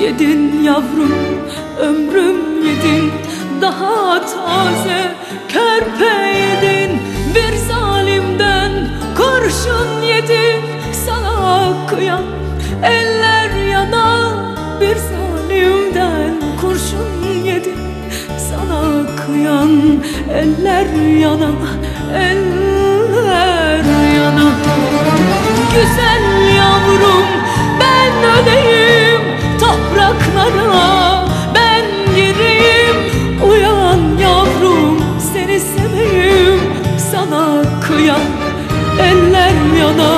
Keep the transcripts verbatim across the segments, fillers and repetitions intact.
Yedin yavrum, ömrüm yedin, daha taze körpeydin. Bir zalimden kurşun yedin, sana kıyan eller yana. Bir zalimden kurşun yedin, sana kıyan eller yana, eller yana. Güzel yavrum, ben öleyim topraklara, ben gireyim. Uyan yavrum, seni seveyim, sana kıyan eller yana,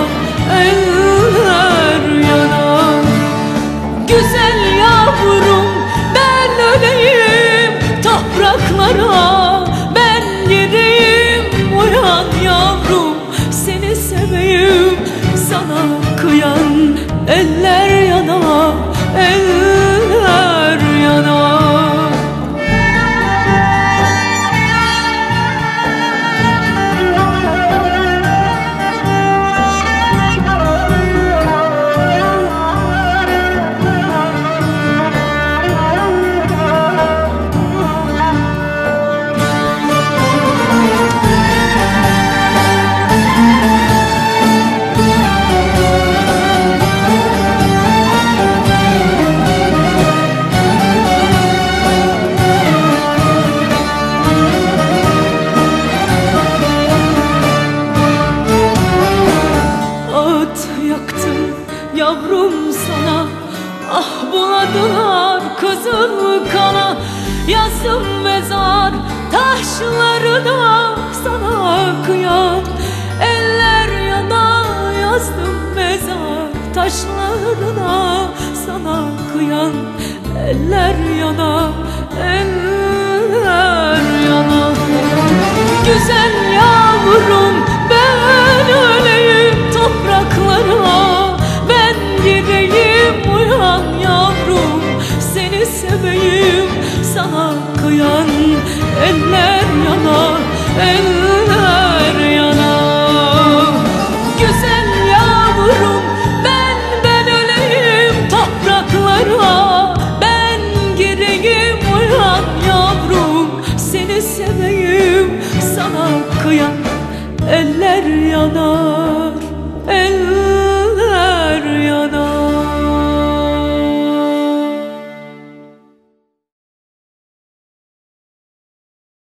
eller yana. Güzel yavrum, ben öleyim topraklara, ben gireyim. Uyan yavrum, seni seveyim, sana kıyan eller yana, eller yana. Yavrum sana, ah buladılar kızıl kana. Yazdım mezar taşlarına, sana kıyan eller yana. Yazdım mezar taşlarına, sana kıyan eller yana, eller yana. Güzel yavrum, ben öleyim topraklara, gireyim. Uyan yavrum, seni seveyim, sana kıyan eller yana, eller yana. Güzel yavrum, ben ben öleyim topraklara, ben gireyim. Uyan yavrum, seni seveyim, sana kıyan eller yana.